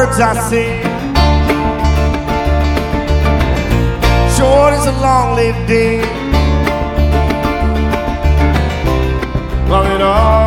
words I say. Short is a long lived day. Long it all.